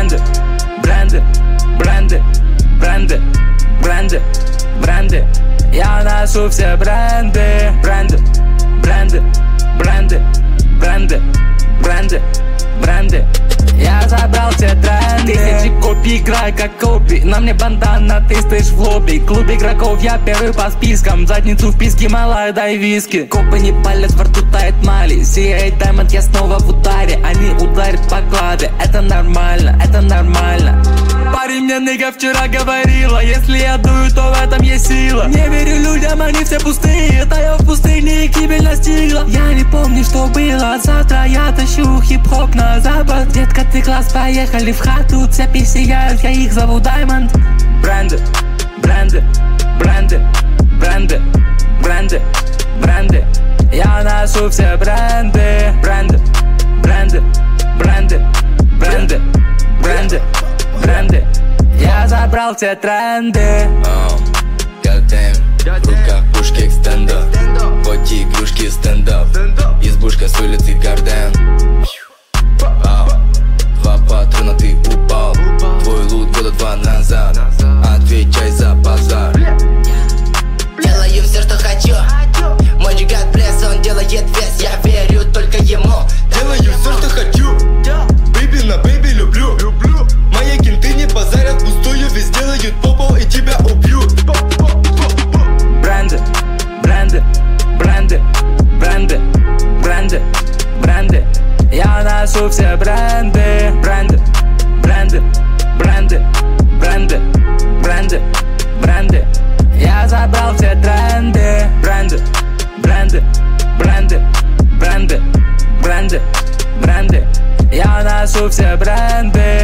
Бренды, бренды, бренды, бренды, бренды, бренды. Я ношу все бренды. Бренды, бренды, бренды, бренды, бренды, бренды. Я забрал все тренды. Тысячи копий, играй как копи. На мне бандана, ты стоишь в лобби. Клуб игроков, я первый по спискам. Задницу в писке, малая, дай виски. Копы не палят, во рту тает мали. Сияет даймонд, я снова в ударе. Они ударят по клаве, это нормально, это нормально. Парень мне ныга вчера говорила: если я дую, то в этом есть сила. Не верю людям, они все пустые. Да я в пустыне, их гибель настигла. Я не помню, что было. Завтра я тащу хип-хоп на запад. Детка, ты класс, поехали в хату. Цепи сияют, я их зову Даймонд. Бренды, бренды, бренды, бренды, бренды, бренды. Я ношу все бренды. Бренды, бренды, бренды, бренды, бренды, бренды. Я забрал все тренды. Goddamn, в руках пушки экстендер. Поти игрушки стендап. Избушка с улицы Гарден. Два патрона, ты упал. Твой лут года 2 назад. Отвечай за базар. Делаю все, что хочу. Мой джигат пресс, он делает вес. Я верю только ему. Делаю все, что хочу. Бэйби на бэйби люблю. Мои кенты не базарят пустую. Ведь сделают попол и тебя убьют. Бренды, бренды, бренды, бренды, бренды, бренды. Я ношу все бренды. Бренды, бренды, бренды, бренды, бренды, бренды. Я забрал все тренды. Бренды, бренды, бренды, бренды, бренды, бренды. Я ношу все бренды.